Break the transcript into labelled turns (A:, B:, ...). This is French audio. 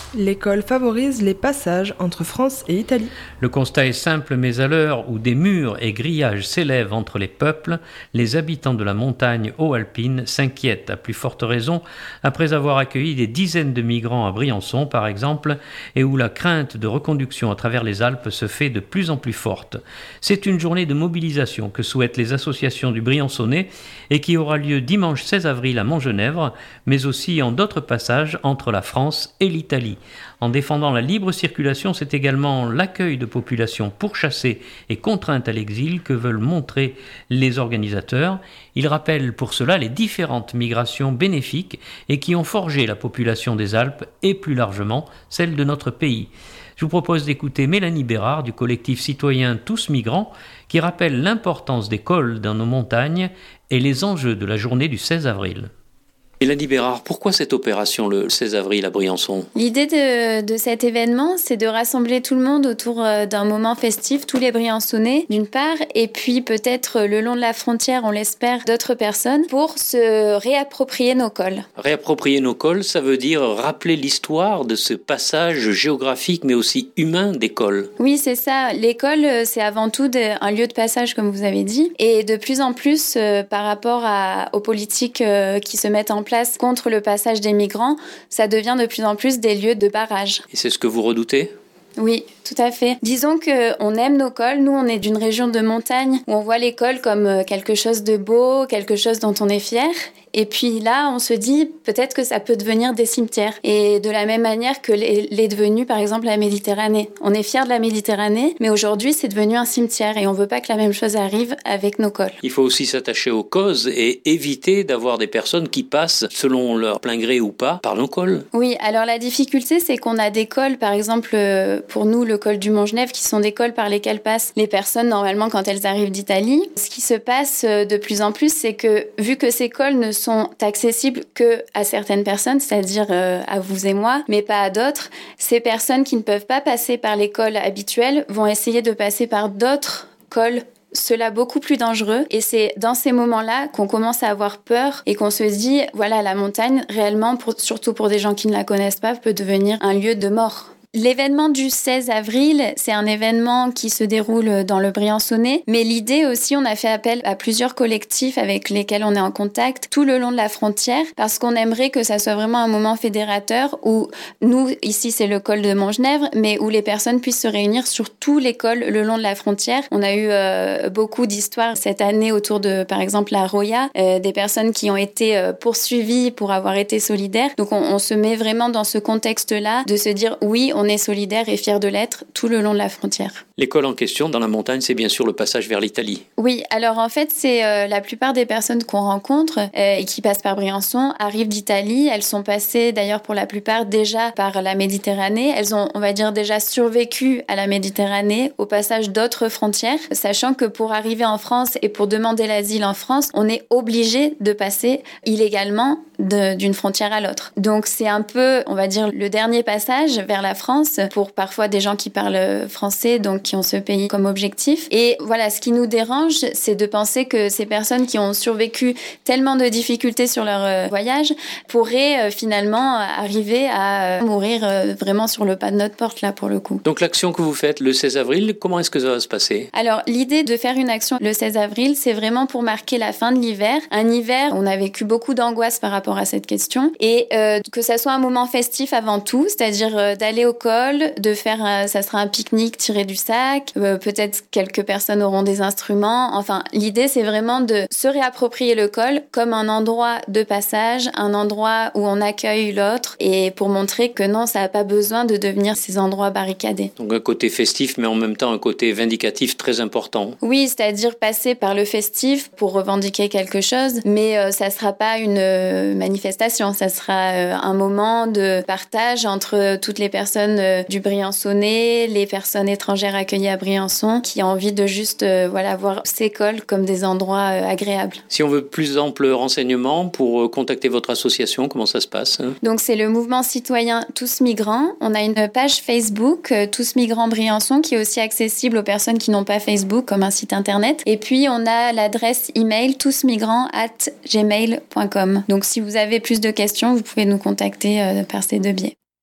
A: L'école favorise les passages entre France et Italie.
B: Le constat est simple, mais à l'heure où des murs et grillages s'élèvent entre les peuples, les habitants de la montagne haut-alpine s'inquiètent à plus forte raison après avoir accueilli des dizaines de migrants à Briançon, par exemple, et où la crainte de reconduction à travers les Alpes se fait de plus en plus forte. C'est une journée de mobilisation que souhaitent les associations du Briançonnais et qui aura lieu dimanche 16 avril à Montgenèvre, mais aussi en d'autres passages entre la France et l'Italie. En défendant la libre circulation, c'est également l'accueil de populations pourchassées et contraintes à l'exil que veulent montrer les organisateurs. Ils rappellent pour cela les différentes migrations bénéfiques et qui ont forgé la population des Alpes et plus largement celle de notre pays. Je vous propose d'écouter Mélanie Bérard du collectif citoyen Tous Migrants qui rappelle l'importance des cols dans nos montagnes et les enjeux de la journée du 16 avril. Mélanie Bérard, pourquoi cette opération le 16 avril à Briançon ?
C: L'idée de cet événement, c'est de rassembler tout le monde autour d'un moment festif, tous les Briançonnais d'une part, et puis peut-être le long de la frontière, on l'espère, d'autres personnes, pour se réapproprier nos cols.
B: Réapproprier nos cols, ça veut dire rappeler l'histoire de ce passage géographique mais aussi humain des cols.
C: Oui, c'est ça. L'école, c'est avant tout un lieu de passage, comme vous avez dit, et de plus en plus, par rapport aux politiques qui se mettent en place contre le passage des migrants, ça devient de plus en plus des lieux de barrage.
B: Et c'est ce que vous redoutez ?
C: Oui, tout à fait. Disons qu'on aime nos cols. Nous, on est d'une région de montagne où on voit les cols comme quelque chose de beau, quelque chose dont on est fier. Et puis là, on se dit peut-être que ça peut devenir des cimetières. Et de la même manière que l'est devenue, par exemple, la Méditerranée. On est fiers de la Méditerranée, mais aujourd'hui, c'est devenu un cimetière. Et on veut pas que la même chose arrive avec nos cols.
B: Il faut aussi s'attacher aux causes et éviter d'avoir des personnes qui passent, selon leur plein gré ou pas, par nos cols.
C: Oui, alors la difficulté, c'est qu'on a des cols, par exemple, pour nous, le col du Mont-Genèvre, qui sont des cols par lesquels passent les personnes, normalement, quand elles arrivent d'Italie. Ce qui se passe de plus en plus, c'est que, vu que ces cols ne sont accessibles que à certaines personnes, c'est-à-dire à vous et moi, mais pas à d'autres, ces personnes qui ne peuvent pas passer par les cols habituels vont essayer de passer par d'autres cols, cela beaucoup plus dangereux. Et c'est dans ces moments-là qu'on commence à avoir peur et qu'on se dit, voilà, la montagne, réellement, surtout pour des gens qui ne la connaissent pas, peut devenir un lieu de mort. L'événement du 16 avril, c'est un événement qui se déroule dans le Briançonnais, mais l'idée aussi, on a fait appel à plusieurs collectifs avec lesquels on est en contact tout le long de la frontière, parce qu'on aimerait que ça soit vraiment un moment fédérateur où nous, ici c'est le col de Montgenèvre, mais où les personnes puissent se réunir sur tous les cols le long de la frontière. On a eu beaucoup d'histoires cette année autour de, par exemple, la Roya, des personnes qui ont été poursuivies pour avoir été solidaires. Donc on se met vraiment dans ce contexte-là de se dire oui, on est solidaire et fier de l'être tout le long de la frontière.
B: L'école en question, dans la montagne, c'est bien sûr le passage vers l'Italie.
C: Oui, alors en fait, c'est la plupart des personnes qu'on rencontre et qui passent par Briançon arrivent d'Italie. Elles sont passées d'ailleurs pour la plupart déjà par la Méditerranée. Elles ont, on va dire, déjà survécu à la Méditerranée au passage d'autres frontières, sachant que pour arriver en France et pour demander l'asile en France, on est obligé de passer illégalement d'une frontière à l'autre. Donc c'est un peu, on va dire, le dernier passage vers la France pour parfois des gens qui parlent français, donc qui ont ce pays comme objectif. Et voilà, ce qui nous dérange, c'est de penser que ces personnes qui ont survécu tellement de difficultés sur leur voyage pourraient finalement arriver à mourir vraiment sur le pas de notre porte, là, pour le coup.
B: Donc l'action que vous faites le 16 avril, comment est-ce que ça va se passer ?
C: Alors, l'idée de faire une action le 16 avril, c'est vraiment pour marquer la fin de l'hiver. Un hiver, on a vécu beaucoup d'angoisse par rapport à cette question, et que ça soit un moment festif avant tout, c'est-à-dire d'aller au col, de faire, ça sera un pique-nique tiré du sac, peut-être quelques personnes auront des instruments. Enfin, l'idée, c'est vraiment de se réapproprier le col comme un endroit de passage, un endroit où on accueille l'autre, et pour montrer que non, ça n'a pas besoin de devenir ces endroits barricadés.
B: Donc un côté festif, mais en même temps un côté vindicatif très important.
C: Oui, c'est-à-dire passer par le festif pour revendiquer quelque chose, mais ça sera pas une manifestation, ça sera un moment de partage entre toutes les personnes du Briançonnais, les personnes étrangères accueillies à Briançon, qui ont envie de juste voir ces cols comme des endroits agréables.
B: Si on veut plus ample renseignements pour contacter votre association, comment ça se passe ?
C: Donc c'est le mouvement citoyen Tous Migrants. On a une page Facebook, Tous Migrants Briançon, qui est aussi accessible aux personnes qui n'ont pas Facebook, comme un site internet. Et puis on a l'adresse email tousmigrants@gmail.com. Donc si vous avez plus de questions, vous pouvez nous contacter par ces deux biais.